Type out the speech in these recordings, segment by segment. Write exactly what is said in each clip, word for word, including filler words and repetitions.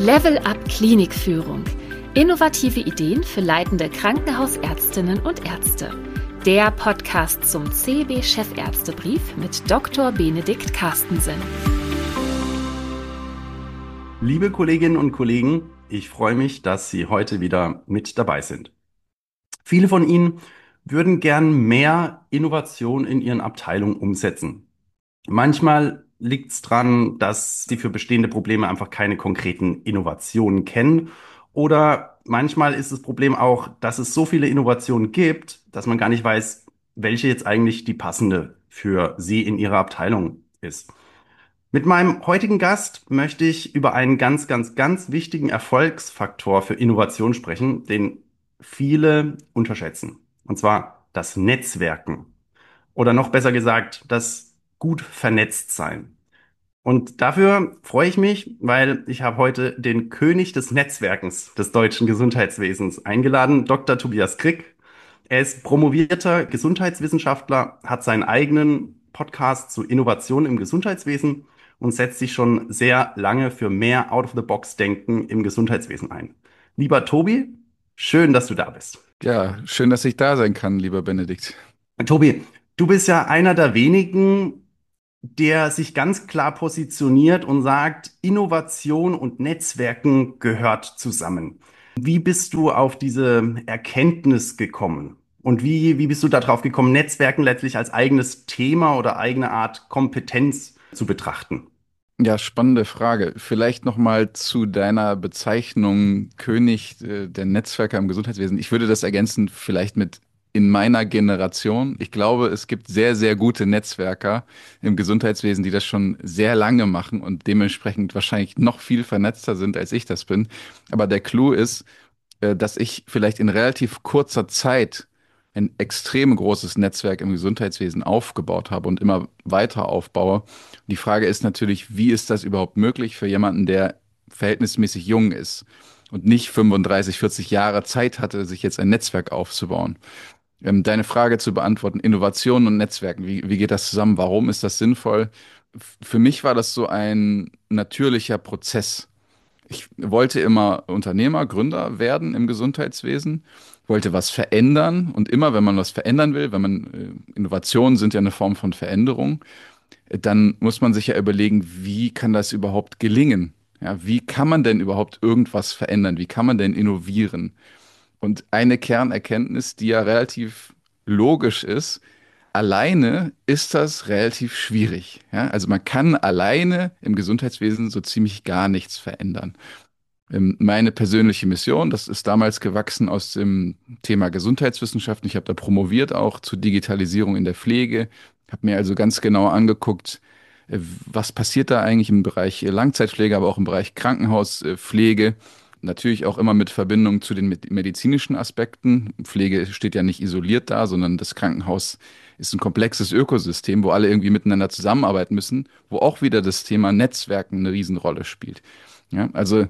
Level Up Klinikführung. Innovative Ideen für leitende Krankenhausärztinnen und Ärzte. Der Podcast zum C B Chefärztebrief mit Doktor Benedikt Carstensen. Liebe Kolleginnen und Kollegen, ich freue mich, dass Sie heute wieder mit dabei sind. Viele von Ihnen würden gern mehr Innovation in Ihren Abteilungen umsetzen. Manchmal liegt es daran, dass Sie für bestehende Probleme einfach keine konkreten Innovationen kennen. Oder manchmal ist das Problem auch, dass es so viele Innovationen gibt, dass man gar nicht weiß, welche jetzt eigentlich die passende für Sie in Ihrer Abteilung ist. Mit meinem heutigen Gast möchte ich über einen ganz, ganz, ganz wichtigen Erfolgsfaktor für Innovation sprechen, den viele unterschätzen. Und zwar das Netzwerken. Oder noch besser gesagt, das gut vernetzt sein. Und dafür freue ich mich, weil ich habe heute den König des Netzwerkens des deutschen Gesundheitswesens eingeladen, Doktor Tobias Krick. Er ist promovierter Gesundheitswissenschaftler, hat seinen eigenen Podcast zu Innovation im Gesundheitswesen und setzt sich schon sehr lange für mehr Out-of-the-Box-Denken im Gesundheitswesen ein. Lieber Tobi, schön, dass du da bist. Ja, schön, dass ich da sein kann, lieber Benedikt. Tobi, du bist ja einer der wenigen, der sich ganz klar positioniert und sagt, Innovation und Netzwerken gehört zusammen. Wie bist du auf diese Erkenntnis gekommen? Und wie, wie bist du darauf gekommen, Netzwerken letztlich als eigenes Thema oder eigene Art Kompetenz zu betrachten? Ja, spannende Frage. Vielleicht noch mal zu deiner Bezeichnung König äh, der Netzwerke im Gesundheitswesen. Ich würde das ergänzen, vielleicht mit in meiner Generation. Ich glaube, es gibt sehr, sehr gute Netzwerker im Gesundheitswesen, die das schon sehr lange machen und dementsprechend wahrscheinlich noch viel vernetzter sind, als ich das bin. Aber der Clou ist, äh, dass ich vielleicht in relativ kurzer Zeit ein extrem großes Netzwerk im Gesundheitswesen aufgebaut habe und immer weiter aufbaue. Die Frage ist natürlich, wie ist das überhaupt möglich für jemanden, der verhältnismäßig jung ist und nicht fünfunddreißig, vierzig Jahre Zeit hatte, sich jetzt ein Netzwerk aufzubauen? Ähm, deine Frage zu beantworten, Innovationen und Netzwerken, wie, wie geht das zusammen? Warum ist das sinnvoll? F- Für mich war das so ein natürlicher Prozess. Ich wollte immer Unternehmer, Gründer werden im Gesundheitswesen, wollte was verändern. Und immer, wenn man was verändern will, wenn man, äh, Innovationen sind ja eine Form von Veränderung, äh, dann muss man sich ja überlegen, wie kann das überhaupt gelingen? Ja, wie kann man denn überhaupt irgendwas verändern? Wie kann man denn innovieren? Und eine Kernerkenntnis, die ja relativ logisch ist: Alleine ist das relativ schwierig. Ja? Also man kann alleine im Gesundheitswesen so ziemlich gar nichts verändern. Ähm, Meine persönliche Mission, das ist damals gewachsen aus dem Thema Gesundheitswissenschaften. Ich habe da promoviert auch zur Digitalisierung in der Pflege, habe mir also ganz genau angeguckt, äh, was passiert da eigentlich im Bereich Langzeitpflege, aber auch im Bereich Krankenhauspflege. Natürlich auch immer mit Verbindung zu den med- medizinischen Aspekten. Pflege steht ja nicht isoliert da, sondern das Krankenhaus ist ein komplexes Ökosystem, wo alle irgendwie miteinander zusammenarbeiten müssen, wo auch wieder das Thema Netzwerken eine Riesenrolle spielt. Ja, also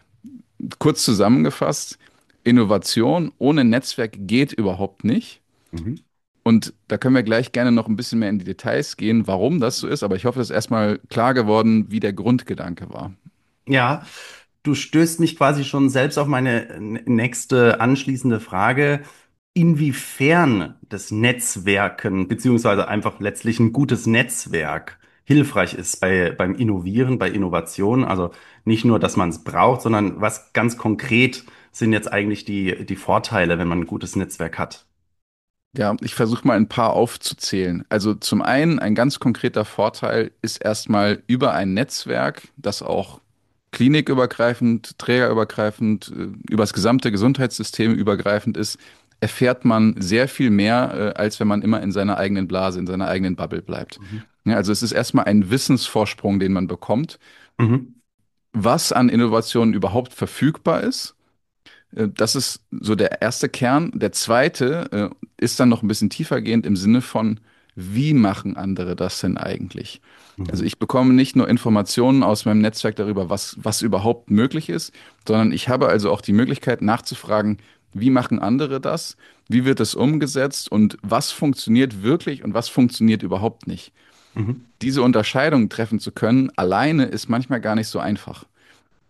kurz zusammengefasst, Innovation ohne Netzwerk geht überhaupt nicht. Mhm. Und da können wir gleich gerne noch ein bisschen mehr in die Details gehen, warum das so ist. Aber ich hoffe, es ist erstmal klar geworden, wie der Grundgedanke war. Ja, du stößt mich quasi schon selbst auf meine n- nächste anschließende Frage, inwiefern das Netzwerken beziehungsweise einfach letztlich ein gutes Netzwerk hilfreich ist bei, beim Innovieren, bei Innovation. Also nicht nur, dass man es braucht, sondern was ganz konkret sind jetzt eigentlich die, die Vorteile, wenn man ein gutes Netzwerk hat. Ja, ich versuche mal ein paar aufzuzählen. Also zum einen, ein ganz konkreter Vorteil ist erstmal über ein Netzwerk, das auch klinikübergreifend, trägerübergreifend, äh, über das gesamte Gesundheitssystem übergreifend ist, erfährt man sehr viel mehr, äh, als wenn man immer in seiner eigenen Blase, in seiner eigenen Bubble bleibt. Mhm. Ja, also es ist erstmal ein Wissensvorsprung, den man bekommt, Mhm. was an Innovationen überhaupt verfügbar ist. Äh, Das ist so der erste Kern. Der zweite äh, ist dann noch ein bisschen tiefergehend im Sinne von, wie machen andere das denn eigentlich? Also Mhm. ich bekomme nicht nur Informationen aus meinem Netzwerk darüber, was, was überhaupt möglich ist, sondern ich habe also auch die Möglichkeit nachzufragen, wie machen andere das? Wie wird es umgesetzt? Und was funktioniert wirklich und was funktioniert überhaupt nicht? Mhm. Diese Unterscheidung treffen zu können, alleine ist manchmal gar nicht so einfach.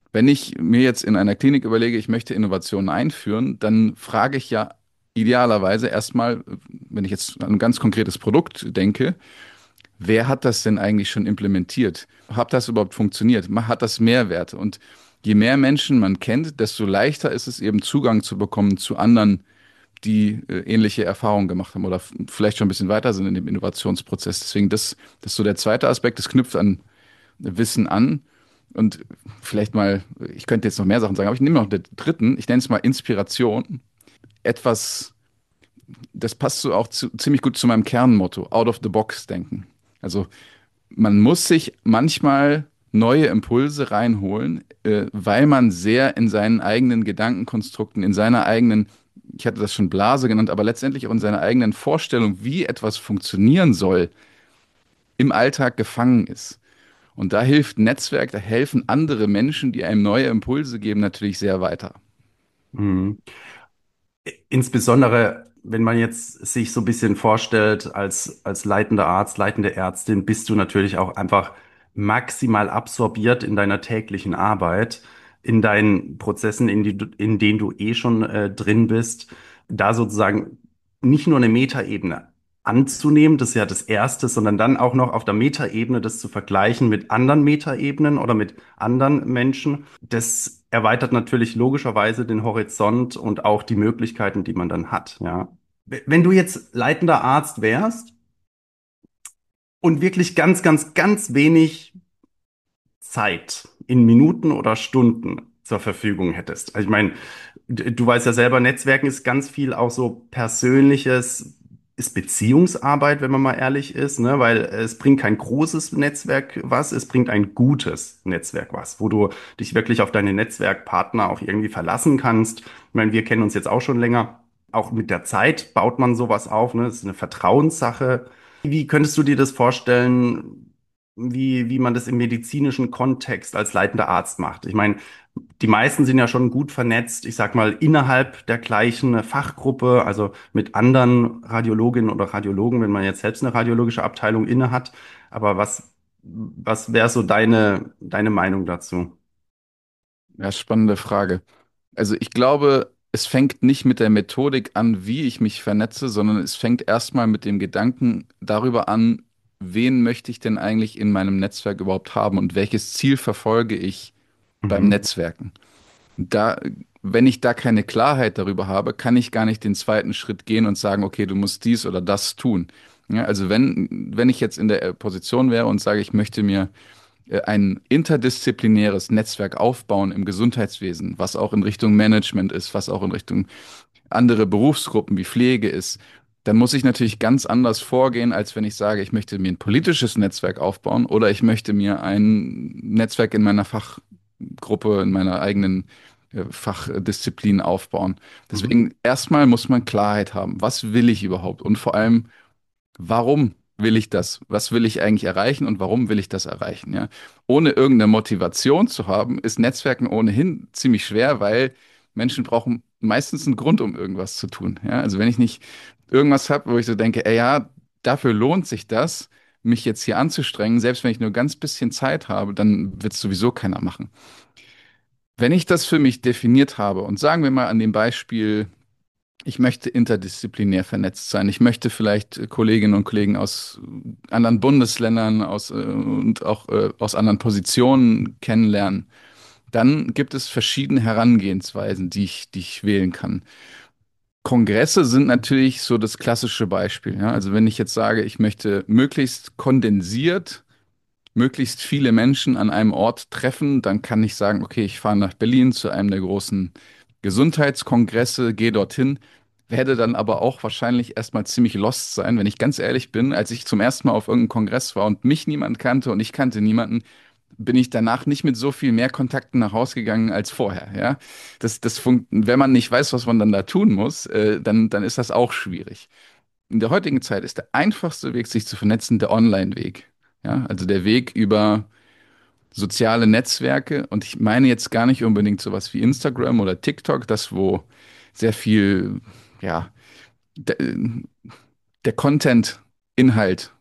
Wenn ich mir jetzt in einer Klinik überlege, ich möchte Innovationen einführen, dann frage ich ja idealerweise erstmal, wenn ich jetzt an ein ganz konkretes Produkt denke, wer hat das denn eigentlich schon implementiert? Hat das überhaupt funktioniert? Ma- Hat das Mehrwerte? Und je mehr Menschen man kennt, desto leichter ist es eben Zugang zu bekommen zu anderen, die äh, ähnliche Erfahrungen gemacht haben oder f- vielleicht schon ein bisschen weiter sind in dem Innovationsprozess. Deswegen das, das ist so der zweite Aspekt, das knüpft an Wissen an. Und vielleicht mal, ich könnte jetzt noch mehr Sachen sagen, aber ich nehme noch den dritten, ich nenne es mal Inspiration. Etwas, das passt so auch zu, ziemlich gut zu meinem Kernmotto, out of the box denken. Also man muss sich manchmal neue Impulse reinholen, äh, weil man sehr in seinen eigenen Gedankenkonstrukten, in seiner eigenen, ich hatte das schon Blase genannt, aber letztendlich auch in seiner eigenen Vorstellung, wie etwas funktionieren soll, im Alltag gefangen ist. Und da hilft Netzwerk, da helfen andere Menschen, die einem neue Impulse geben, natürlich sehr weiter. Mhm. Insbesondere, wenn man jetzt sich so ein bisschen vorstellt, als, als leitender Arzt, leitende Ärztin, bist du natürlich auch einfach maximal absorbiert in deiner täglichen Arbeit, in deinen Prozessen, in die, du- in denen du eh schon äh, drin bist, da sozusagen nicht nur eine Metaebene anzunehmen, das ist ja das Erste, sondern dann auch noch auf der Metaebene das zu vergleichen mit anderen Metaebenen oder mit anderen Menschen. Das erweitert natürlich logischerweise den Horizont und auch die Möglichkeiten, die man dann hat, ja. Wenn du jetzt leitender Arzt wärst und wirklich ganz, ganz, ganz wenig Zeit in Minuten oder Stunden zur Verfügung hättest. Also ich meine, d- du weißt ja selber, Netzwerken ist ganz viel auch so persönliches, ist Beziehungsarbeit, wenn man mal ehrlich ist, ne? Weil es bringt kein großes Netzwerk was, es bringt ein gutes Netzwerk was, wo du dich wirklich auf deine Netzwerkpartner auch irgendwie verlassen kannst. Ich meine, wir kennen uns jetzt auch schon länger. Auch mit der Zeit baut man sowas auf, ne? Das ist eine Vertrauenssache. Wie könntest du dir das vorstellen, wie, wie man das im medizinischen Kontext als leitender Arzt macht? Ich meine, die meisten sind ja schon gut vernetzt, ich sag mal, innerhalb der gleichen Fachgruppe, also mit anderen Radiologinnen oder Radiologen, wenn man jetzt selbst eine radiologische Abteilung inne hat. Aber was, was wäre so deine, deine Meinung dazu? Ja, spannende Frage. Also ich glaube, es fängt nicht mit der Methodik an, wie ich mich vernetze, sondern es fängt erstmal mit dem Gedanken darüber an, wen möchte ich denn eigentlich in meinem Netzwerk überhaupt haben und welches Ziel verfolge ich beim Mhm. Netzwerken. Da, wenn ich da keine Klarheit darüber habe, kann ich gar nicht den zweiten Schritt gehen und sagen, okay, du musst dies oder das tun. Ja, also wenn, wenn ich jetzt in der Position wäre und sage, ich möchte mir äh, ein interdisziplinäres Netzwerk aufbauen im Gesundheitswesen, was auch in Richtung Management ist, was auch in Richtung andere Berufsgruppen wie Pflege ist, dann muss ich natürlich ganz anders vorgehen, als wenn ich sage, ich möchte mir ein politisches Netzwerk aufbauen oder ich möchte mir ein Netzwerk in meiner Fachgruppe, in meiner eigenen äh, Fachdisziplin aufbauen. Mhm. Deswegen erstmal muss man Klarheit haben. Was will ich überhaupt? Und vor allem, warum will ich das? Was will ich eigentlich erreichen und warum will ich das erreichen? Ja? Ohne irgendeine Motivation zu haben, ist Netzwerken ohnehin ziemlich schwer, weil Menschen brauchen meistens einen Grund, um irgendwas zu tun. Ja? Also wenn ich nicht irgendwas habe, wo ich so denke, ey, ja, dafür lohnt sich das, mich jetzt hier anzustrengen, selbst wenn ich nur ganz bisschen Zeit habe, dann wird es sowieso keiner machen. Wenn ich das für mich definiert habe und sagen wir mal an dem Beispiel, ich möchte interdisziplinär vernetzt sein. Ich möchte vielleicht äh, Kolleginnen und Kollegen aus äh, anderen Bundesländern aus, äh, und auch äh, aus anderen Positionen kennenlernen. Dann gibt es verschiedene Herangehensweisen, die ich, die ich wählen kann. Kongresse sind natürlich so das klassische Beispiel. Ja? Also wenn ich jetzt sage, ich möchte möglichst kondensiert möglichst viele Menschen an einem Ort treffen, dann kann ich sagen, okay, ich fahre nach Berlin zu einem der großen Gesundheitskongresse, gehe dorthin, werde dann aber auch wahrscheinlich erstmal ziemlich lost sein, wenn ich ganz ehrlich bin. Als ich zum ersten Mal auf irgendeinem Kongress war und mich niemand kannte und ich kannte niemanden, bin ich danach nicht mit so viel mehr Kontakten nach Hause gegangen als vorher. Ja, das, das funkt, wenn man nicht weiß, was man dann da tun muss, äh, dann, dann ist das auch schwierig. In der heutigen Zeit ist der einfachste Weg, sich zu vernetzen, der Online-Weg. Ja, also der Weg über soziale Netzwerke. Und ich meine jetzt gar nicht unbedingt sowas wie Instagram oder TikTok, das wo sehr viel, ja, der, der Content, Inhalt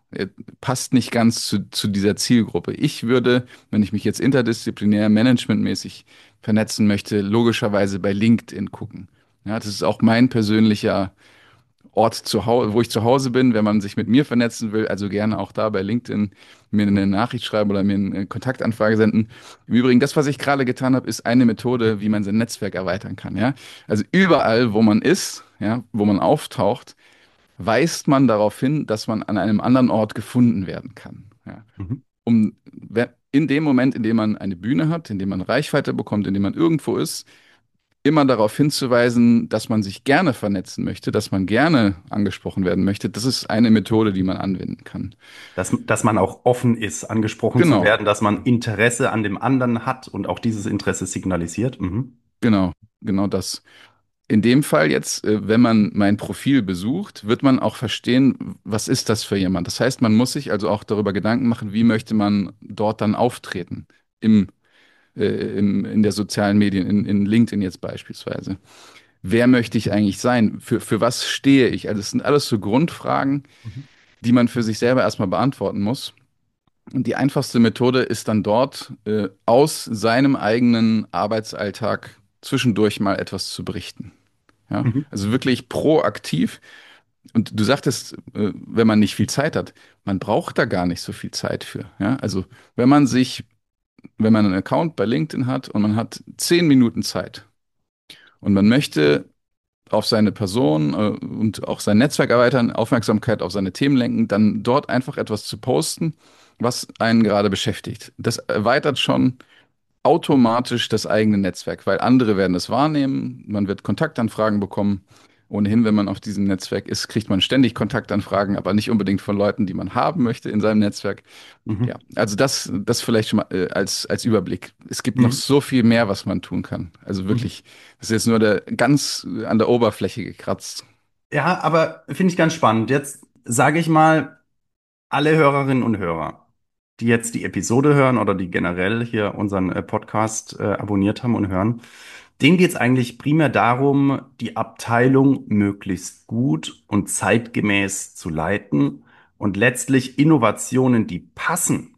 Er passt nicht ganz zu, zu dieser Zielgruppe. Ich würde, wenn ich mich jetzt interdisziplinär, managementmäßig vernetzen möchte, logischerweise bei LinkedIn gucken. Ja, das ist auch mein persönlicher Ort, zu Hause, wo ich zu Hause bin, wenn man sich mit mir vernetzen will, also gerne auch da bei LinkedIn mir eine Nachricht schreiben oder mir eine Kontaktanfrage senden. Im Übrigen, das, was ich gerade getan habe, ist eine Methode, wie man sein Netzwerk erweitern kann. Ja? Also überall, wo man ist, ja, wo man auftaucht, weist man darauf hin, dass man an einem anderen Ort gefunden werden kann. Ja? Mhm. Um in dem Moment, in dem man eine Bühne hat, in dem man Reichweite bekommt, in dem man irgendwo ist, immer darauf hinzuweisen, dass man sich gerne vernetzen möchte, dass man gerne angesprochen werden möchte, das ist eine Methode, die man anwenden kann. Dass, dass man auch offen ist, angesprochen zu Genau, werden, dass man Interesse an dem anderen hat und auch dieses Interesse signalisiert. Mhm. genau, genau das. In dem Fall jetzt, äh, wenn man mein Profil besucht, wird man auch verstehen, was ist das für jemand. Das heißt, man muss sich also auch darüber Gedanken machen, wie möchte man dort dann auftreten im, äh, im, in der sozialen Medien, in, in LinkedIn jetzt beispielsweise. Wer möchte ich eigentlich sein? Für, für was stehe ich? Also es sind alles so Grundfragen, Mhm. die man für sich selber erstmal beantworten muss. Und die einfachste Methode ist dann dort, äh, aus seinem eigenen Arbeitsalltag zwischendurch mal etwas zu berichten. Ja? Mhm. Also wirklich proaktiv. Und du sagtest, äh, wenn man nicht viel Zeit hat, man braucht da gar nicht so viel Zeit für. Ja? Also wenn man sich, wenn man einen Account bei LinkedIn hat und man hat zehn Minuten Zeit und man möchte auf seine Person äh, und auch sein Netzwerk erweitern, Aufmerksamkeit auf seine Themen lenken, dann dort einfach etwas zu posten, was einen gerade beschäftigt. Das erweitert schon automatisch das eigene Netzwerk, weil andere werden es wahrnehmen, man wird Kontaktanfragen bekommen. Ohnehin, wenn man auf diesem Netzwerk ist, kriegt man ständig Kontaktanfragen, aber nicht unbedingt von Leuten, die man haben möchte in seinem Netzwerk. Mhm. Ja, also das, das vielleicht schon mal äh, als, als Überblick. Es gibt noch Mhm. so viel mehr, was man tun kann. Also Mhm. wirklich, das ist jetzt nur der, ganz äh, an der Oberfläche gekratzt. Ja, aber finde ich ganz spannend. Jetzt sage ich mal, alle Hörerinnen und Hörer, die jetzt die Episode hören oder die generell hier unseren äh, Podcast äh, abonniert haben und hören, denen geht es eigentlich primär darum, die Abteilung möglichst gut und zeitgemäß zu leiten und letztlich Innovationen, die passen,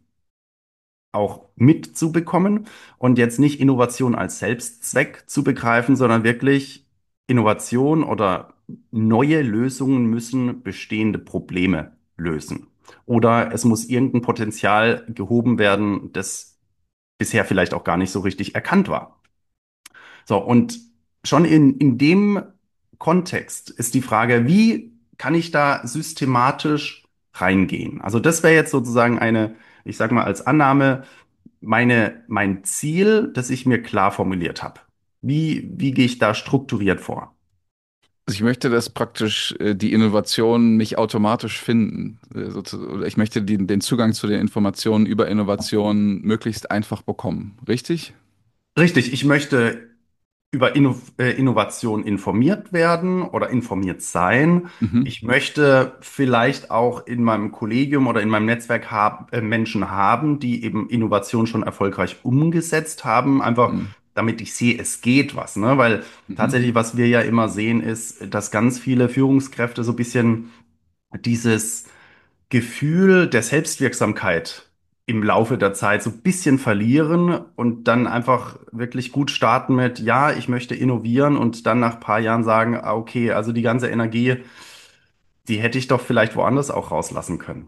auch mitzubekommen und jetzt nicht Innovation als Selbstzweck zu begreifen, sondern wirklich Innovation oder neue Lösungen müssen bestehende Probleme lösen. Oder es muss irgendein Potenzial gehoben werden, das bisher vielleicht auch gar nicht so richtig erkannt war. So, und schon in, in dem Kontext ist die Frage, wie kann ich da systematisch reingehen? Also das wäre jetzt sozusagen eine, ich sage mal als Annahme, meine, mein Ziel, das ich mir klar formuliert habe. Wie, wie gehe ich da strukturiert vor? Also ich möchte, dass praktisch äh, die Innovationen mich automatisch finden. Äh, sozu- oder ich möchte die, den Zugang zu den Informationen über Innovationen möglichst einfach bekommen. Richtig? Richtig, ich möchte über Inno äh, Innovation informiert werden oder informiert sein. Mhm. Ich möchte vielleicht auch in meinem Kollegium oder in meinem Netzwerk hab, äh, Menschen haben, die eben Innovation schon erfolgreich umgesetzt haben, einfach Mhm. damit ich sehe, es geht was, ne? Weil Mhm. tatsächlich, was wir ja immer sehen, ist, dass ganz viele Führungskräfte so ein bisschen dieses Gefühl der Selbstwirksamkeit im Laufe der Zeit so ein bisschen verlieren und dann einfach wirklich gut starten mit, ja, ich möchte innovieren und dann nach ein paar Jahren sagen, ah, okay, also die ganze Energie, die hätte ich doch vielleicht woanders auch rauslassen können.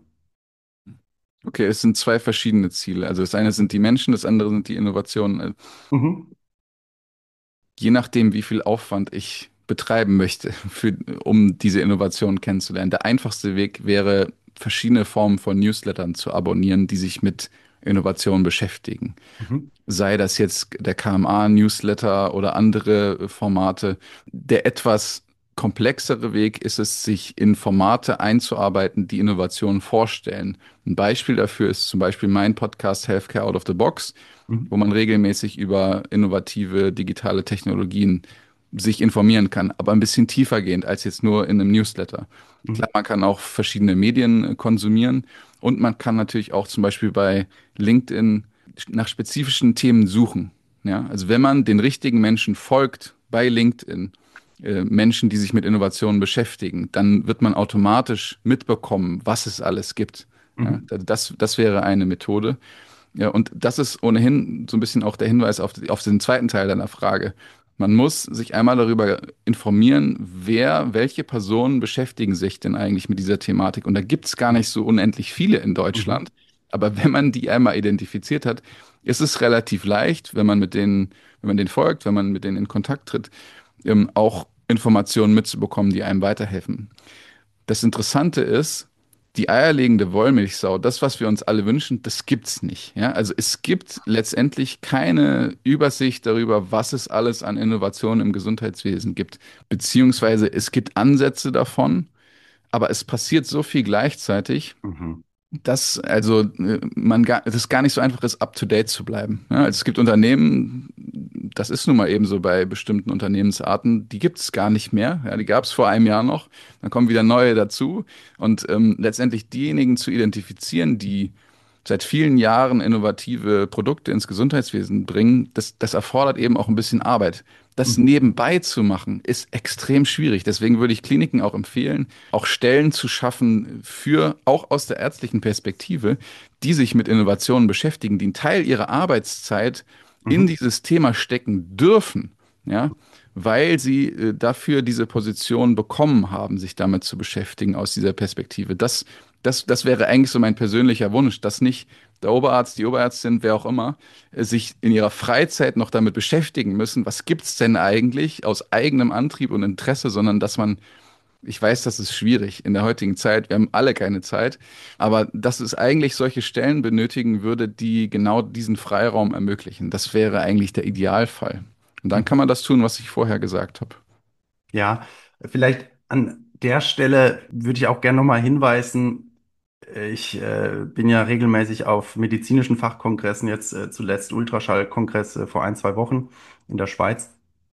Okay, es sind zwei verschiedene Ziele. Also das eine sind die Menschen, das andere sind die Innovationen. Äh, Mhm. Je nachdem, wie viel Aufwand ich betreiben möchte, für, um diese Innovationen kennenzulernen. Der einfachste Weg wäre, verschiedene Formen von Newslettern zu abonnieren, die sich mit Innovationen beschäftigen. Mhm. Sei das jetzt der K M A-Newsletter oder andere Formate. Der etwas komplexere Weg ist es, sich in Formate einzuarbeiten, die Innovationen vorstellen. Ein Beispiel dafür ist zum Beispiel mein Podcast Healthcare Out of the Box, Mhm. wo man regelmäßig über innovative digitale Technologien sich informieren kann, aber ein bisschen tiefer gehend als jetzt nur in einem Newsletter. Mhm. Klar, man kann auch verschiedene Medien äh, konsumieren und man kann natürlich auch zum Beispiel bei LinkedIn nach spezifischen Themen suchen. Ja, also wenn man den richtigen Menschen folgt bei LinkedIn, äh, Menschen, die sich mit Innovationen beschäftigen, dann wird man automatisch mitbekommen, was es alles gibt. Ja, Mhm. das, das wäre eine Methode. Ja, und das ist ohnehin so ein bisschen auch der Hinweis auf, die, auf den zweiten Teil deiner Frage. Man muss sich einmal darüber informieren, wer, welche Personen beschäftigen sich denn eigentlich mit dieser Thematik. Und da gibt es gar nicht so unendlich viele in Mhm. Deutschland. Aber wenn man die einmal identifiziert hat, ist es relativ leicht, wenn man mit denen, wenn man denen folgt, wenn man mit denen in Kontakt tritt, ähm, auch Informationen mitzubekommen, die einem weiterhelfen. Das Interessante ist, die eierlegende Wollmilchsau, das, was wir uns alle wünschen, das gibt's nicht. Ja? Also es gibt letztendlich keine Übersicht darüber, was es alles an Innovationen im Gesundheitswesen gibt. Beziehungsweise es gibt Ansätze davon, aber es passiert so viel gleichzeitig, Mhm. dass also äh, man gar, es gar nicht so einfach ist, up to date zu bleiben. Ja, also es gibt Unternehmen, das ist nun mal eben so bei bestimmten Unternehmensarten, die gibt es gar nicht mehr. Ja, die gab es vor einem Jahr noch, dann kommen wieder neue dazu. Und ähm, letztendlich diejenigen zu identifizieren, die seit vielen Jahren innovative Produkte ins Gesundheitswesen bringen, das, das erfordert eben auch ein bisschen Arbeit. Das Mhm. nebenbei zu machen, ist extrem schwierig. Deswegen würde ich Kliniken auch empfehlen, auch Stellen zu schaffen für, auch aus der ärztlichen Perspektive, die sich mit Innovationen beschäftigen, die einen Teil ihrer Arbeitszeit in Mhm. dieses Thema stecken dürfen, ja, weil sie äh, dafür diese Position bekommen haben, sich damit zu beschäftigen aus dieser Perspektive. Das, das, das wäre eigentlich so mein persönlicher Wunsch, dass nicht der Oberarzt, die Oberärztin, wer auch immer, äh, sich in ihrer Freizeit noch damit beschäftigen müssen, was gibt's denn eigentlich aus eigenem Antrieb und Interesse, sondern dass man, ich weiß, das ist schwierig in der heutigen Zeit, wir haben alle keine Zeit, aber dass es eigentlich solche Stellen benötigen würde, die genau diesen Freiraum ermöglichen. Das wäre eigentlich der Idealfall. Und dann kann Mhm. man das tun, was ich vorher gesagt habe. Ja, vielleicht an der Stelle würde ich auch gerne nochmal hinweisen, äh, ich äh, bin ja regelmäßig auf medizinischen Fachkongressen, jetzt äh, zuletzt Ultraschallkongress äh, vor ein, zwei Wochen in der Schweiz.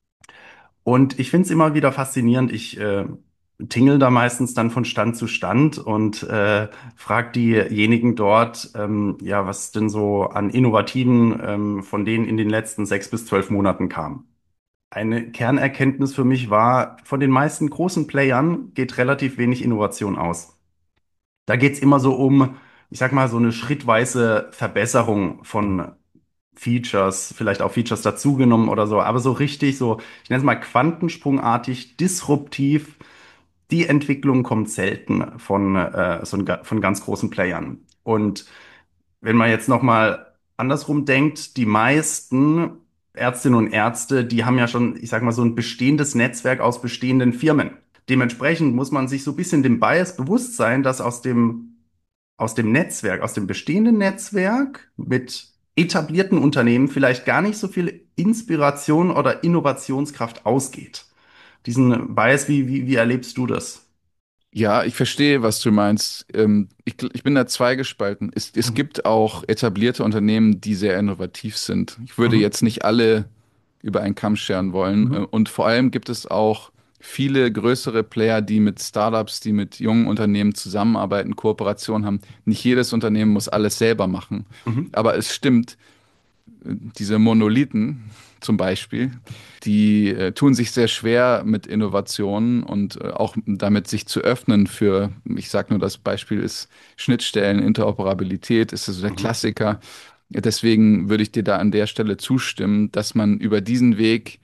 Und ich finde es immer wieder faszinierend. Ich äh, tingel da meistens dann von Stand zu Stand und äh, frage diejenigen dort, ähm, ja, was denn so an Innovativen ähm, von denen in den letzten sechs bis zwölf Monaten kam. Eine Kernerkenntnis für mich war, von den meisten großen Playern geht relativ wenig Innovation aus. Da geht's immer so um, ich sag mal, so eine schrittweise Verbesserung von Features, vielleicht auch Features dazugenommen oder so, aber so richtig, so, ich nenne es mal quantensprungartig, disruptiv, die Entwicklung kommt selten von, äh, so ein, von ganz großen Playern. Und wenn man jetzt nochmal andersrum denkt, die meisten Ärztinnen und Ärzte, die haben ja schon, ich sag mal, so ein bestehendes Netzwerk aus bestehenden Firmen. Dementsprechend muss man sich so ein bisschen dem Bias bewusst sein, dass aus dem, aus dem Netzwerk, aus dem bestehenden Netzwerk mit etablierten Unternehmen vielleicht gar nicht so viel Inspiration oder Innovationskraft ausgeht. Diesen Bias, wie, wie, wie erlebst du das? Ja, ich verstehe, was du meinst. Ähm, ich, gl- ich bin da zweigespalten. Es, es Mhm. gibt auch etablierte Unternehmen, die sehr innovativ sind. Ich würde Mhm. jetzt nicht alle über einen Kamm scheren wollen. Äh, Mhm. Und vor allem gibt es auch viele größere Player, die mit Startups, die mit jungen Unternehmen zusammenarbeiten, Kooperation haben. Nicht jedes Unternehmen muss alles selber machen. Mhm. Aber es stimmt, diese Monolithen zum Beispiel, die äh, tun sich sehr schwer mit Innovationen und äh, auch damit sich zu öffnen für, ich sage nur, das Beispiel ist Schnittstellen, Interoperabilität, ist so der Mhm. Klassiker. Deswegen würde ich dir da an der Stelle zustimmen, dass man über diesen Weg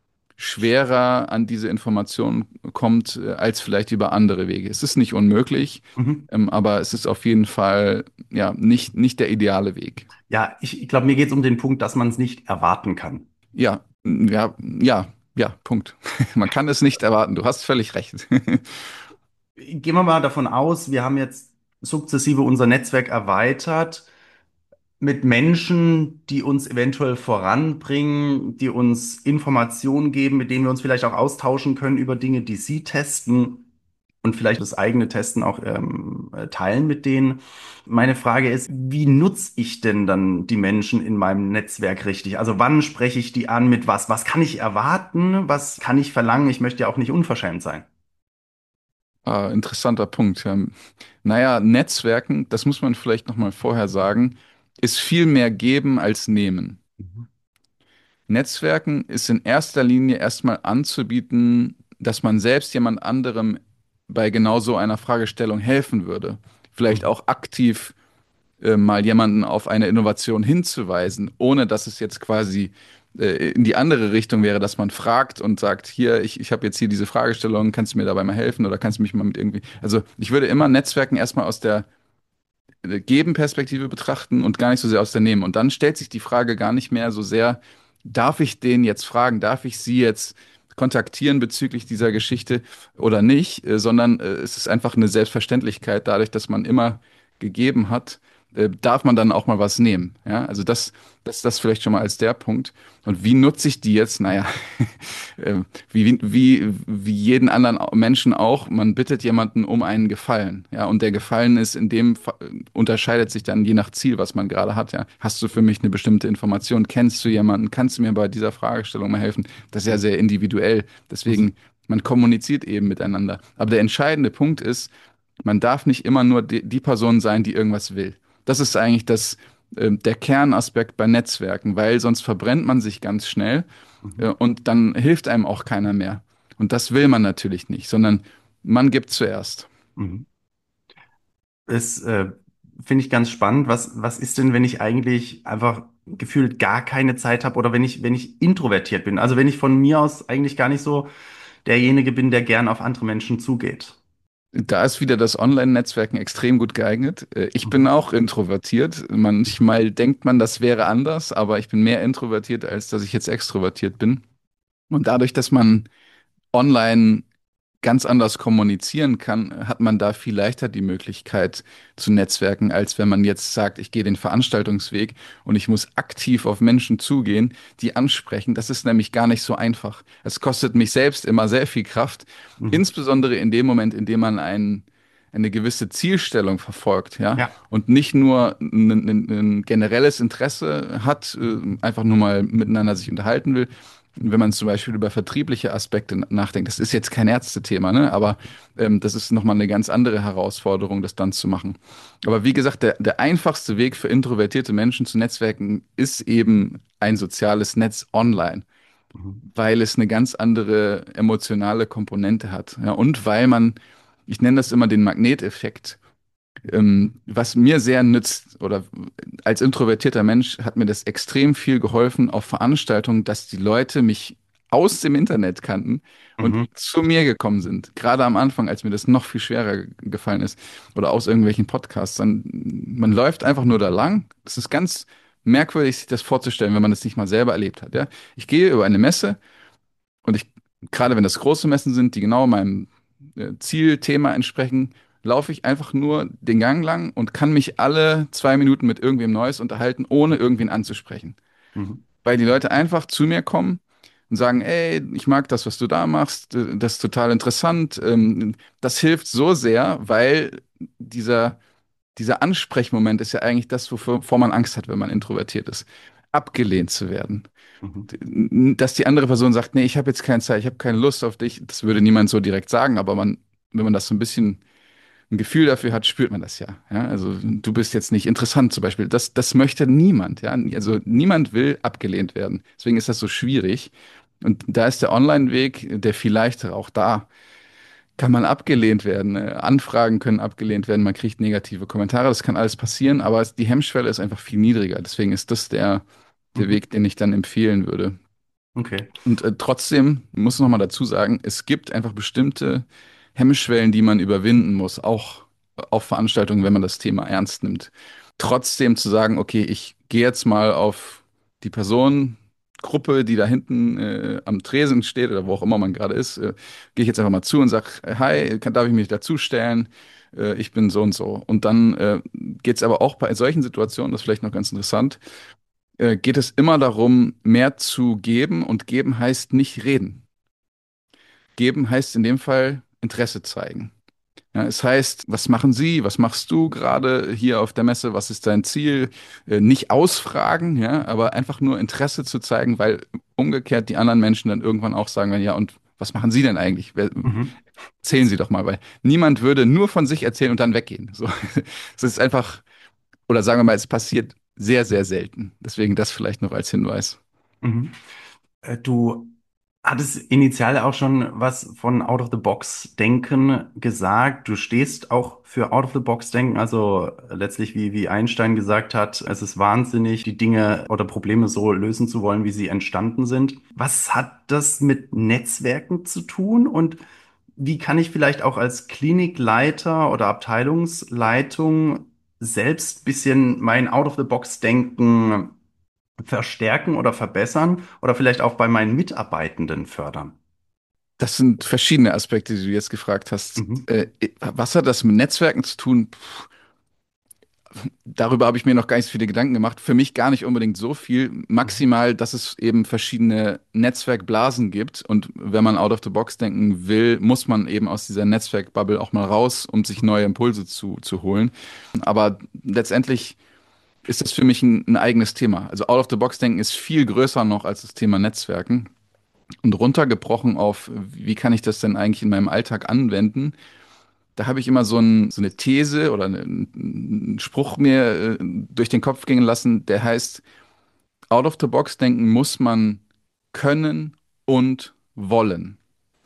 schwerer an diese Informationen kommt, äh, als vielleicht über andere Wege. Es ist nicht unmöglich, Mhm. ähm, aber es ist auf jeden Fall ja nicht, nicht der ideale Weg. Ja, ich, ich glaube, mir geht es um den Punkt, dass man es nicht erwarten kann. Ja, ja, ja, ja, Punkt. Man kann es nicht erwarten. Du hast völlig recht. Gehen wir mal davon aus, wir haben jetzt sukzessive unser Netzwerk erweitert mit Menschen, die uns eventuell voranbringen, die uns Informationen geben, mit denen wir uns vielleicht auch austauschen können über Dinge, die sie testen und vielleicht das eigene Testen auch ähm, äh, teilen mit denen. Meine Frage ist, wie nutze ich denn dann die Menschen in meinem Netzwerk richtig? Also wann spreche ich die an mit was? Was kann ich erwarten? Was kann ich verlangen? Ich möchte ja auch nicht unverschämt sein. Ah, interessanter Punkt. Ja. Naja, Netzwerken, das muss man vielleicht nochmal vorher sagen, ist viel mehr geben als nehmen. Mhm. Netzwerken ist in erster Linie erstmal anzubieten, dass man selbst jemand anderem bei genau so einer Fragestellung helfen würde. vielleicht Mhm. auch aktiv äh, mal jemanden auf eine Innovation hinzuweisen, ohne dass es jetzt quasi äh, in die andere Richtung wäre, dass man fragt und sagt, hier, ich, ich habe jetzt hier diese Fragestellung, kannst du mir dabei mal helfen oder kannst du mich mal mit irgendwie. Also ich würde immer Netzwerken erstmal aus der äh, Geben-Perspektive betrachten und gar nicht so sehr aus der Nehmen. Und dann stellt sich die Frage gar nicht mehr so sehr, darf ich den jetzt fragen, darf ich sie jetzt kontaktieren bezüglich dieser Geschichte oder nicht, äh, sondern äh, es ist einfach eine Selbstverständlichkeit, dadurch, dass man immer gegeben hat, äh, darf man dann auch mal was nehmen. Ja, also das, das, das vielleicht schon mal als der Punkt. Und wie nutze ich die jetzt? Naja, äh, wie, wie, wie jeden anderen Menschen auch, man bittet jemanden um einen Gefallen. Ja, und der Gefallen ist in dem Fa- unterscheidet sich dann je nach Ziel, was man gerade hat. Ja, hast du für mich eine bestimmte Information? Kennst du jemanden? Kannst du mir bei dieser Fragestellung mal helfen? Das ist ja sehr individuell. Deswegen, man kommuniziert eben miteinander. Aber der entscheidende Punkt ist, man darf nicht immer nur die, die Person sein, die irgendwas will. Das ist eigentlich das, äh, der Kernaspekt bei Netzwerken, weil sonst verbrennt man sich ganz schnell Mhm. äh, und dann hilft einem auch keiner mehr. Und das will man natürlich nicht, sondern man gibt zuerst. Mhm. Das äh, finde ich ganz spannend. Was, was ist denn, wenn ich eigentlich einfach gefühlt gar keine Zeit habe oder wenn ich, wenn ich introvertiert bin? Also wenn ich von mir aus eigentlich gar nicht so derjenige bin, der gern auf andere Menschen zugeht. Da ist wieder das Online-Netzwerken extrem gut geeignet. Äh, Ich bin Mhm. auch introvertiert. Manchmal denkt man, das wäre anders, aber ich bin mehr introvertiert, als dass ich jetzt extrovertiert bin. Und dadurch, dass man online ganz anders kommunizieren kann, hat man da viel leichter die Möglichkeit zu netzwerken, als wenn man jetzt sagt, ich gehe den Veranstaltungsweg und ich muss aktiv auf Menschen zugehen, die ansprechen. Das ist nämlich gar nicht so einfach. Es kostet mich selbst immer sehr viel Kraft, Mhm. insbesondere in dem Moment, in dem man ein, eine gewisse Zielstellung verfolgt, ja, Ja. und nicht nur ein, ein, ein generelles Interesse hat, äh, einfach nur mal miteinander sich unterhalten will, wenn man zum Beispiel über vertriebliche Aspekte nachdenkt, das ist jetzt kein Ärztethema, ne? Aber ähm, das ist nochmal eine ganz andere Herausforderung, das dann zu machen. Aber wie gesagt, der, der einfachste Weg für introvertierte Menschen zu netzwerken ist eben ein soziales Netz online, Mhm. weil es eine ganz andere emotionale Komponente hat. Ja? Und weil man, ich nenne das immer den Magneteffekt, ähm, was mir sehr nützt, oder als introvertierter Mensch hat mir das extrem viel geholfen auf Veranstaltungen, dass die Leute mich aus dem Internet kannten und Mhm. zu mir gekommen sind. Gerade am Anfang, als mir das noch viel schwerer gefallen ist, oder aus irgendwelchen Podcasts. Dann, man läuft einfach nur da lang. Das ist ganz merkwürdig, sich das vorzustellen, wenn man das nicht mal selber erlebt hat. Ja? Ich gehe über eine Messe und ich, gerade wenn das große Messen sind, die genau meinem äh, Zielthema entsprechen, laufe ich einfach nur den Gang lang und kann mich alle zwei Minuten mit irgendwem Neues unterhalten, ohne irgendwen anzusprechen. Mhm. Weil die Leute einfach zu mir kommen und sagen, ey, ich mag das, was du da machst, äh, das ist total interessant. Ähm, Das hilft so sehr, weil dieser, dieser Ansprechmoment ist ja eigentlich das, wovor wovor man Angst hat, wenn man introvertiert ist. Abgelehnt zu werden, Mhm. dass die andere Person sagt, nee, ich habe jetzt keine Zeit, ich habe keine Lust auf dich, das würde niemand so direkt sagen, aber man, wenn man das so ein bisschen ein Gefühl dafür hat, spürt man das ja. Ja, also du bist jetzt nicht interessant zum Beispiel. Das, das möchte niemand. Ja, also niemand will abgelehnt werden. Deswegen ist das so schwierig. Und da ist der Online-Weg der viel leichtere. Auch da kann man abgelehnt werden. Äh, Anfragen können abgelehnt werden. Man kriegt negative Kommentare. Das kann alles passieren. Aber es, die Hemmschwelle ist einfach viel niedriger. Deswegen ist das der, der Mhm. Weg, den ich dann empfehlen würde. Okay. Und äh, trotzdem muss ich noch mal dazu sagen, es gibt einfach bestimmte Hemmschwellen, die man überwinden muss, auch auf Veranstaltungen, wenn man das Thema ernst nimmt. Trotzdem zu sagen, okay, ich gehe jetzt mal auf die Person, Gruppe, die da hinten äh, am Tresen steht oder wo auch immer man gerade ist, äh, gehe ich jetzt einfach mal zu und sage, hi, kann, darf ich mich dazustellen? Äh, ich bin so und so. Und dann äh, geht es aber auch bei solchen Situationen, das ist vielleicht noch ganz interessant, äh, geht es immer darum, mehr zu geben und geben heißt nicht reden. Geben heißt in dem Fall Interesse zeigen. Ja, es heißt, was machen Sie, was machst du gerade hier auf der Messe, was ist dein Ziel? Äh, nicht ausfragen, ja, aber einfach nur Interesse zu zeigen, weil umgekehrt die anderen Menschen dann irgendwann auch sagen werden, ja, und was machen Sie denn eigentlich? Wer- Mhm. Erzählen Sie doch mal, weil niemand würde nur von sich erzählen und dann weggehen. So, es ist einfach, oder sagen wir mal, es passiert sehr, sehr selten. Deswegen das vielleicht noch als Hinweis. Mhm. Äh, Du hattest initial auch schon was von Out-of-the-Box-Denken gesagt. Du stehst auch für Out-of-the-Box-Denken, also letztlich wie, wie Einstein gesagt hat, es ist wahnsinnig, die Dinge oder Probleme so lösen zu wollen, wie sie entstanden sind. Was hat das mit Netzwerken zu tun und wie kann ich vielleicht auch als Klinikleiter oder Abteilungsleitung selbst bisschen mein Out-of-the-Box-Denken verstärken oder verbessern oder vielleicht auch bei meinen Mitarbeitenden fördern? Das sind verschiedene Aspekte, die du jetzt gefragt hast. Mhm. Äh, was hat das mit Netzwerken zu tun? Puh, darüber habe ich mir noch gar nicht so viele Gedanken gemacht. Für mich gar nicht unbedingt so viel. Mhm. Maximal, dass es eben verschiedene Netzwerkblasen gibt. Und wenn man out of the box denken will, muss man eben aus dieser Netzwerkbubble auch mal raus, um sich neue Impulse zu, zu holen. Aber letztendlich ist das für mich ein, ein eigenes Thema. Also out of the box denken ist viel größer noch als das Thema Netzwerken. Und runtergebrochen auf, wie kann ich das denn eigentlich in meinem Alltag anwenden? Da habe ich immer so, ein, so eine These oder einen, einen Spruch mir äh, durch den Kopf gehen lassen, der heißt, out of the box denken muss man können und wollen.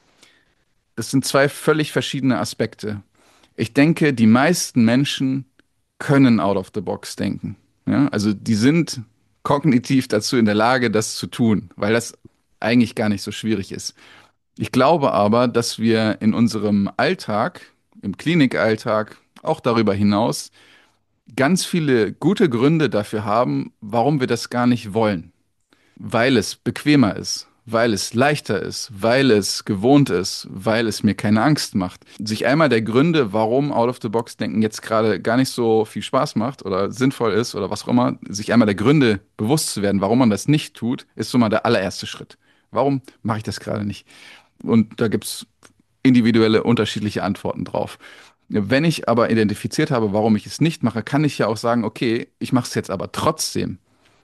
Das sind zwei völlig verschiedene Aspekte. Ich denke, die meisten Menschen können out of the box denken. Ja? Also die sind kognitiv dazu in der Lage, das zu tun, weil das eigentlich gar nicht so schwierig ist. Ich glaube aber, dass wir in unserem Alltag, im Klinikalltag, auch darüber hinaus, ganz viele gute Gründe dafür haben, warum wir das gar nicht wollen. Weil es bequemer ist, weil es leichter ist, weil es gewohnt ist, weil es mir keine Angst macht. Sich einmal der Gründe, warum Out-of-the-Box-Denken jetzt gerade gar nicht so viel Spaß macht oder sinnvoll ist oder was auch immer, sich einmal der Gründe bewusst zu werden, warum man das nicht tut, ist so mal der allererste Schritt. Warum mache ich das gerade nicht? Und da gibt es individuelle, unterschiedliche Antworten drauf. Wenn ich aber identifiziert habe, warum ich es nicht mache, kann ich ja auch sagen, okay, ich mache es jetzt aber trotzdem.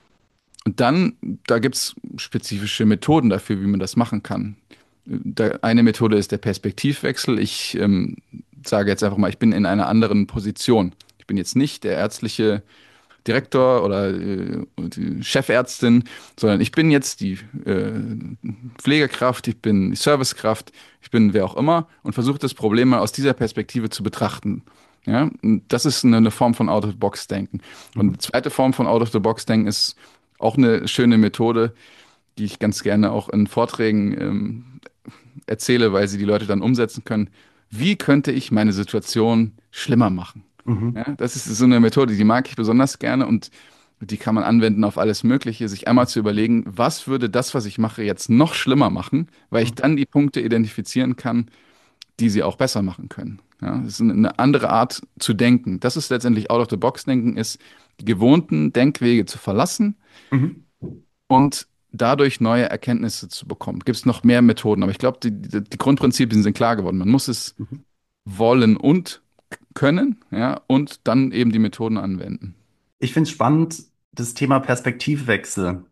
Und dann, da gibt es spezifische Methoden dafür, wie man das machen kann. Da, eine Methode ist der Perspektivwechsel. Ich ähm, sage jetzt einfach mal, ich bin in einer anderen Position. Ich bin jetzt nicht der ärztliche Direktor oder äh, die Chefärztin, sondern ich bin jetzt die äh, Pflegekraft, ich bin die Servicekraft, ich bin wer auch immer und versuche das Problem mal aus dieser Perspektive zu betrachten. Ja, und das ist eine, eine Form von Out-of-the-Box-Denken. Und Mhm. eine zweite Form von Out-of-the-Box-Denken ist auch eine schöne Methode, die ich ganz gerne auch in Vorträgen ähm, erzähle, weil sie die Leute dann umsetzen können. Wie könnte ich meine Situation schlimmer machen? Mhm. Ja, das ist so eine Methode, die mag ich besonders gerne und die kann man anwenden auf alles Mögliche, sich einmal zu überlegen, was würde das, was ich mache, jetzt noch schlimmer machen, weil ich Mhm. dann die Punkte identifizieren kann, die sie auch besser machen können. Ja, das ist eine andere Art zu denken. Das ist letztendlich Out-of-the-Box-Denken, ist die gewohnten Denkwege zu verlassen Mhm. und dadurch neue Erkenntnisse zu bekommen. Gibt es noch mehr Methoden, aber ich glaube, die, die, die Grundprinzipien sind klar geworden. Man muss es Mhm. wollen und können, ja, und dann eben die Methoden anwenden. Ich finde es spannend, das Thema Perspektivwechsel.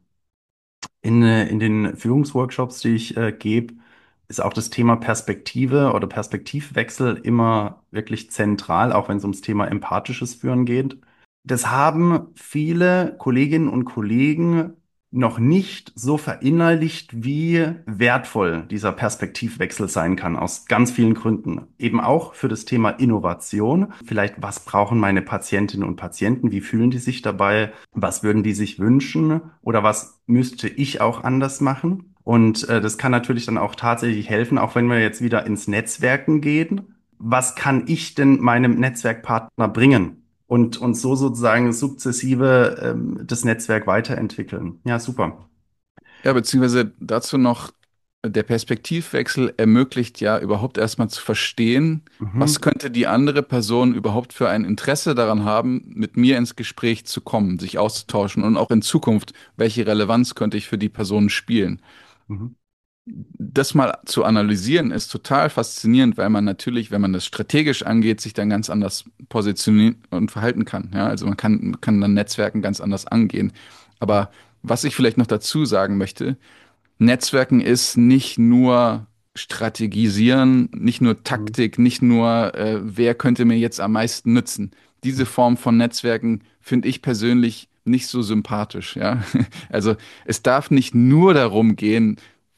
In, äh, in den Führungsworkshops, die ich äh, gebe, ist auch das Thema Perspektive oder Perspektivwechsel immer wirklich zentral, auch wenn es ums Thema empathisches Führen geht. Das haben viele Kolleginnen und Kollegen noch nicht so verinnerlicht, wie wertvoll dieser Perspektivwechsel sein kann, aus ganz vielen Gründen. Eben auch für das Thema Innovation. Vielleicht, was brauchen meine Patientinnen und Patienten? Wie fühlen die sich dabei? Was würden die sich wünschen? Oder was müsste ich auch anders machen? Und äh, das kann natürlich dann auch tatsächlich helfen, auch wenn wir jetzt wieder ins Netzwerken gehen. Was kann ich denn meinem Netzwerkpartner bringen? Und, und so sozusagen sukzessive ähm, das Netzwerk weiterentwickeln. Ja, super. Ja, beziehungsweise dazu noch, der Perspektivwechsel ermöglicht ja überhaupt erstmal zu verstehen, was Mhm. könnte die andere Person überhaupt für ein Interesse daran haben, mit mir ins Gespräch zu kommen, sich auszutauschen und auch in Zukunft, welche Relevanz könnte ich für die Person spielen. Mhm. Das mal zu analysieren ist total faszinierend, weil man natürlich, wenn man das strategisch angeht, sich dann ganz anders positionieren und verhalten kann. Ja, also man kann, kann dann Netzwerken ganz anders angehen. Aber was ich vielleicht noch dazu sagen möchte, Netzwerken ist nicht nur Strategisieren, nicht nur Mhm. Taktik, nicht nur, äh, wer könnte mir jetzt am meisten nützen. Diese Form von Netzwerken finde ich persönlich nicht so sympathisch, ja. Also es darf nicht nur darum gehen,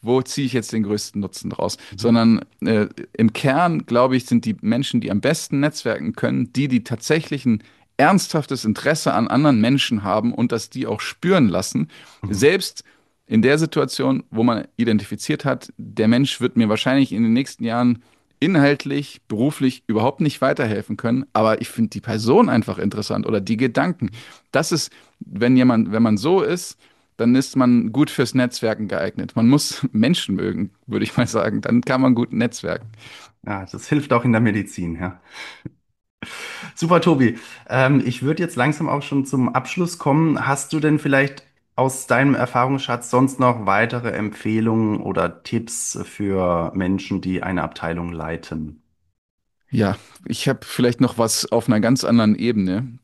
wo ziehe ich jetzt den größten Nutzen draus, mhm. sondern äh, im Kern, glaube ich, sind die Menschen, die am besten netzwerken können, die, die tatsächlich ein ernsthaftes Interesse an anderen Menschen haben und das die auch spüren lassen, mhm. selbst in der Situation, wo man identifiziert hat, der Mensch wird mir wahrscheinlich in den nächsten Jahren inhaltlich, beruflich überhaupt nicht weiterhelfen können, aber ich finde die Person einfach interessant oder die Gedanken. Das ist, wenn jemand, wenn man so ist, dann ist man gut fürs Netzwerken geeignet. Man muss Menschen mögen, würde ich mal sagen. Dann kann man gut netzwerken. Ja, das hilft auch in der Medizin, ja. Super, Tobi. Ähm, ich würde jetzt langsam auch schon zum Abschluss kommen. Hast du denn vielleicht aus deinem Erfahrungsschatz sonst noch weitere Empfehlungen oder Tipps für Menschen, die eine Abteilung leiten? Ja, ich habe vielleicht noch was auf einer ganz anderen Ebene.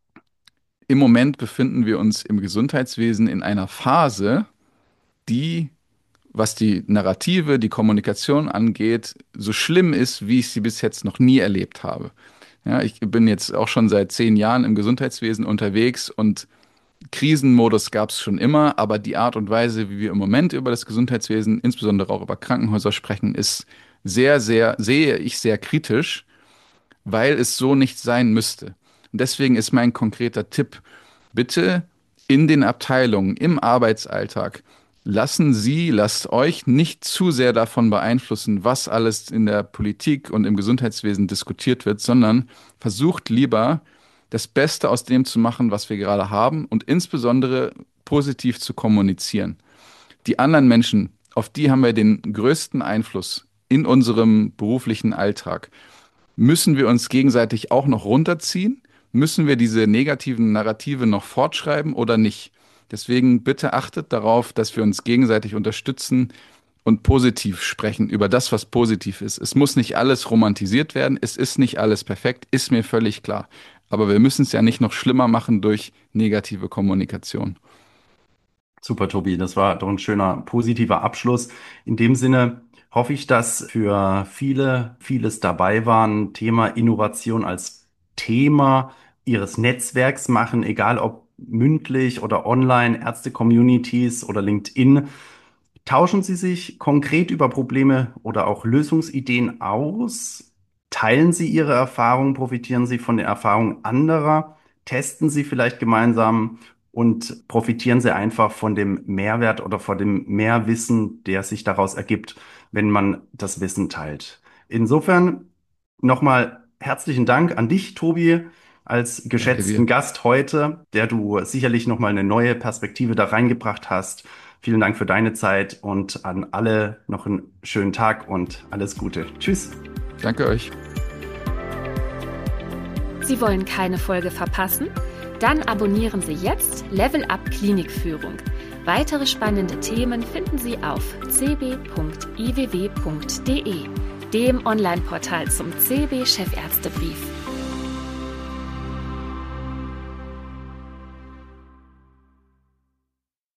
Im Moment befinden wir uns im Gesundheitswesen in einer Phase, die, was die Narrative, die Kommunikation angeht, so schlimm ist, wie ich sie bis jetzt noch nie erlebt habe. Ja, ich bin jetzt auch schon seit zehn Jahren im Gesundheitswesen unterwegs und Krisenmodus gab es schon immer, aber die Art und Weise, wie wir im Moment über das Gesundheitswesen, insbesondere auch über Krankenhäuser sprechen, ist sehr, sehr, sehe ich sehr kritisch, weil es so nicht sein müsste. Und deswegen ist mein konkreter Tipp, bitte in den Abteilungen, im Arbeitsalltag, lassen Sie, lasst euch nicht zu sehr davon beeinflussen, was alles in der Politik und im Gesundheitswesen diskutiert wird, sondern versucht lieber, das Beste aus dem zu machen, was wir gerade haben und insbesondere positiv zu kommunizieren. Die anderen Menschen, auf die haben wir den größten Einfluss in unserem beruflichen Alltag. Müssen wir uns gegenseitig auch noch runterziehen? Müssen wir diese negativen Narrative noch fortschreiben oder nicht? Deswegen bitte achtet darauf, dass wir uns gegenseitig unterstützen und positiv sprechen über das, was positiv ist. Es muss nicht alles romantisiert werden, es ist nicht alles perfekt, ist mir völlig klar. Aber wir müssen es ja nicht noch schlimmer machen durch negative Kommunikation. Super, Tobi, das war doch ein schöner, positiver Abschluss. In dem Sinne hoffe ich, dass für viele vieles dabei war, ein Thema Innovation als Thema ihres Netzwerks machen, egal ob mündlich oder online, Ärzte-Communities oder LinkedIn. Tauschen Sie sich konkret über Probleme oder auch Lösungsideen aus? Teilen Sie Ihre Erfahrungen, profitieren Sie von den Erfahrungen anderer? Testen Sie vielleicht gemeinsam und profitieren Sie einfach von dem Mehrwert oder von dem Mehrwissen, der sich daraus ergibt, wenn man das Wissen teilt. Insofern nochmal herzlichen Dank an dich, Tobi, als geschätzten Gast heute, der du sicherlich nochmal eine neue Perspektive da reingebracht hast. Vielen Dank für deine Zeit und an alle noch einen schönen Tag und alles Gute. Tschüss. Danke euch. Sie wollen keine Folge verpassen? Dann abonnieren Sie jetzt Level Up Klinikführung. Weitere spannende Themen finden Sie auf c b punkt i w w punkt d e, dem Online-Portal zum C B Chefärztebrief.